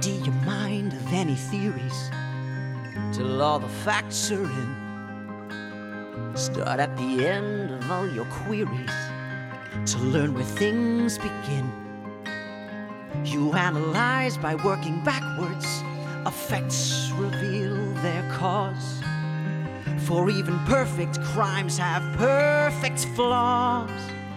Empty your mind of any theories till all the facts are in. Start at the end of all your queries to learn where things begin. You analyze by working backwards. Effects reveal their cause. For even perfect crimes have perfect flaws.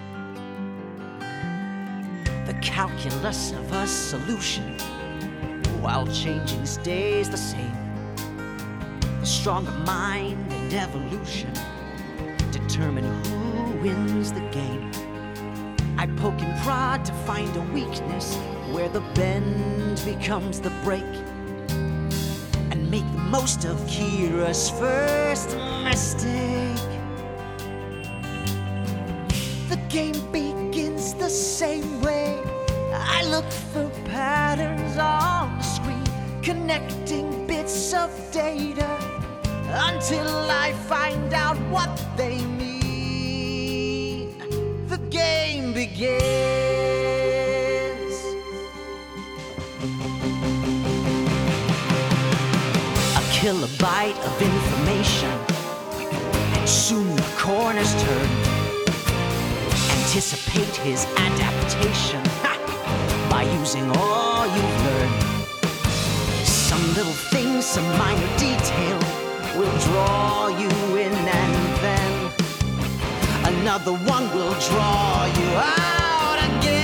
The calculus of a solution, while changing, stays the same. The stronger mind and evolution determine who wins the game. I poke and prod to find a weakness where the bend becomes the break, and make the most of Kira's first mistake. The game begins the same way. I look for patterns on the screen, connecting bits of data until I find out what they mean. The game begins. A kilobyte of information, and soon the corners turn. Anticipate his adaptation by using all you've learned. Some little thing, some minor detail will draw you in, and then another one will draw you out again.